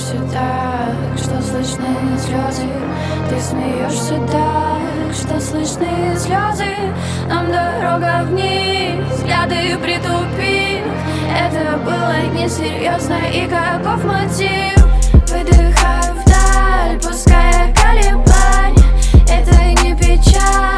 смеешься так, что слышны слезы. Ты смеешься так, что слышны слезы. Нам дорога вниз, взгляды притупив. Это было несерьезно, и каков мотив? Выдыхаю вдаль, пуская колебания. Это не печаль.